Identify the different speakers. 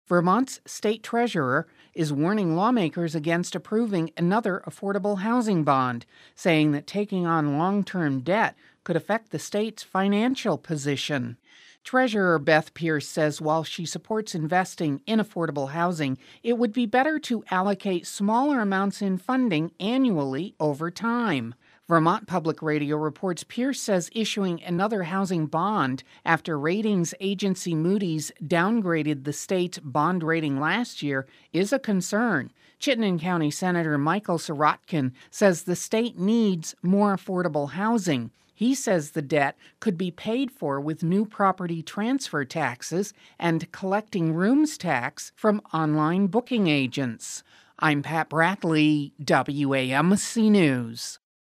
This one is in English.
Speaker 1: Vermont's state treasurer is warning lawmakers against approving another affordable housing bond, saying that taking on long-term debt could affect the state's financial position. Treasurer Beth Pierce says while she supports investing in affordable housing, it would be better to allocate smaller amounts in funding annually over time. Vermont Public Radio reports Pierce says issuing another housing bond after ratings agency Moody's downgraded the state's bond rating last year is a concern. Chittenden County Senator Michael Sirotkin says the state needs more affordable housing. He says the debt could be paid for with new property transfer taxes and collecting rooms tax from online booking agents. I'm Pat Brackley, WAMC News.